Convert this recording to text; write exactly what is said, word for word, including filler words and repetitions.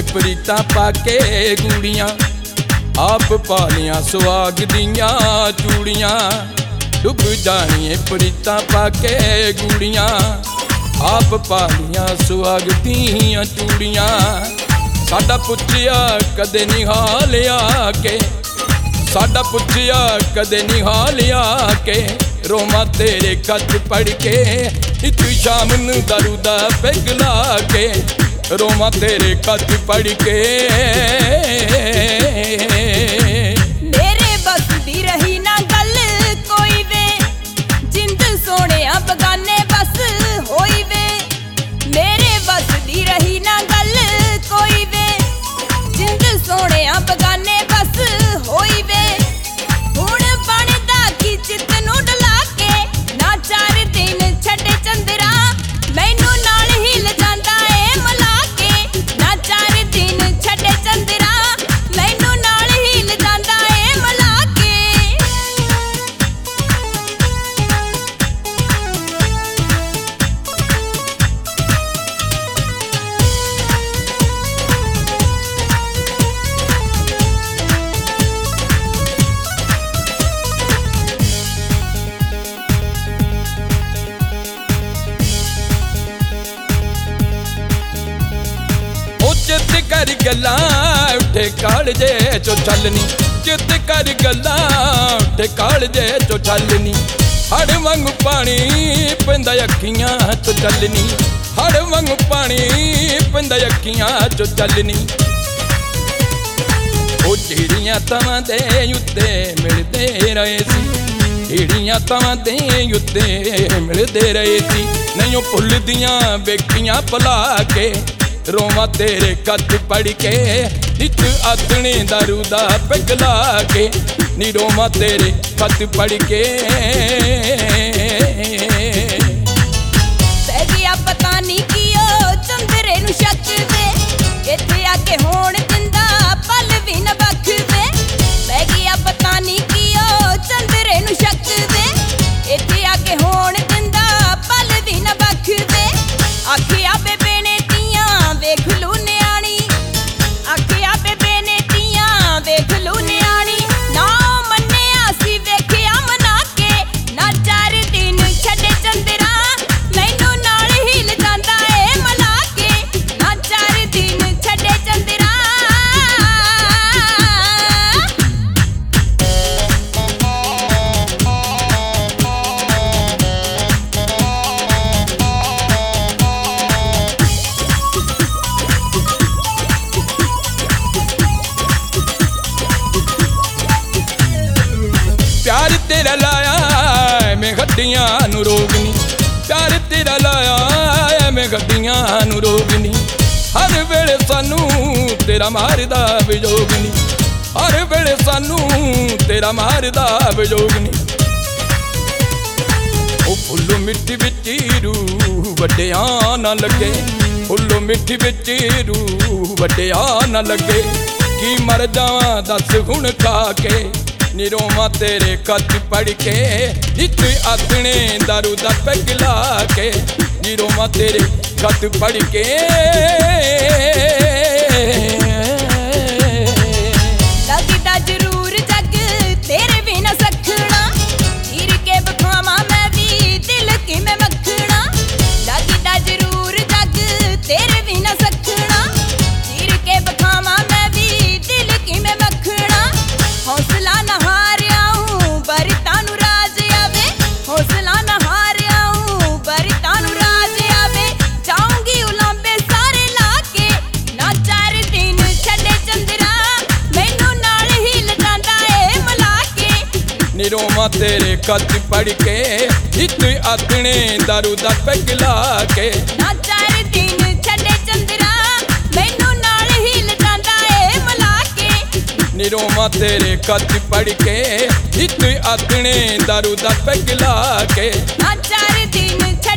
प्रीतां पाके गूड़ियां, आप पालियां सुहाग दियां चूड़ियां। डुब जानिए प्रीतां पाके गूड़ियां, आप पालियां सुहाग दियां चूड़ियां। साडा पुछिया कदे नहीं हालिया के, साडा पुछिया कदे नहीं हालिया के। रोमा तेरे खत पढ़ के इक शाम नूं दारू दा पैग ला के, रोमा तेरे खत पढ़ के। मेरे बस दी रही ना गल कोई वे, जिंद सोने बगाने बस होई वे। मेरे बस दी रही ना गल कोई वे, जिंद सोने बगाने बस होई वे। हुण बनदा की चित नूं डला के, ना चार दिन छड्डे चंदरा मैनू नाल ही लजांदा ए मला के। ना चार दिन छड्डे चंदरा मैनू नाल ही लजांदा ए मला के। चित कर गल्लां उठे कालजे चो छलनी, चित कर गल्लां उठे कालजे चो छलनी। हड़ वांगू पानी पैंदा अखियां चो छलनी, हड़ वांगू पानी पैंदा अखियां चो छलनी। ओ ਜਿਹੜੀਆਂ ਤਵਾਂ ਦੇ ਉੱਤੇ ਮਿਲਦੇ ਰਹੇ ਸੀ, ਜਿਹੜੀਆਂ ਤਵਾਂ ਦੇ ਉੱਤੇ ਮਿਲਦੇ ਰਹੇ ਸੀ। ਨਹੀਂ ਉਹ ਭੁੱਲਦੀਆਂ ਵੇਖੀਆਂ ਭੁਲਾ ਕੇ, रोमा तेरे खत पढ़ के नित आथणे दारू दा पैग ला के। नी रोमा तेरे खत पढ़ के। पै गया पता नहीं कियो चंदरे नूं शक वे, इत्थे आके होण दिंदा पल भी न बख वे। पै गया पता नहीं कियो चंदरे नूं शक वे, इत्थे आके होण दिंदा पल भी न बख वे। आखिया बेबे ने वेख लू न्याणी, आखिया बेबे ने तियां वेख लू न्याणी। ना मन्निया सी वेखिया मना के, ना चार दिन छड्डे चंदरा मैनू नाल ही लजांदा ए मला के। ना चार दिन छड्डे चंदरा। प्यार तेरा लाया मैं गड्डियां नूं रोकनी, प्यार तेरा लाया मैं गड्डियां नूं रोकनी। हर वेले सानू तेरा मारदा विजोगनी, हर वेले सानू तेरा मारदा विजोगनी। ओ फुल्लो मिट्टी विच रूह वड्डियां ना लगे, फुल्लो मिट्टी विच रूह वड्डियां ना लगे। की मर जावां दस हुण खा के, नी रोमा तेरे खत पढ़ के नित आथणे दारू दा पैग ला के। नी रोमा तेरे खत पढ़ के। लगदा जरूर जग तेरे बिना सखना, चीर के बखावा मैं भी दिल की मैं मखना। लगदा जरूर जग तेरे बिना सखना, चीर के बखावा मैं भी दिल की मैं मखना। हौसला न हारिया हूँ बरता नूं राज आवे, हौसला न हारिया हूँ बरता नूं राज आवे। जाऊंगी उलांबे सारे ला के, ना चार दिन छड्डे चंदरा मैनू नाल ही लजांदा ए मला के। नी रोमा तेरे खत पढ़ के नित आथणे दारू दा पैग ला के। ना चार दिन छड्डे चंदरा मैनू नाल ही लजांदा ए मला के। नी रोमा तेरे खत पढ़ के नित आथणे दारू दा पैग ला के। ना चार दिन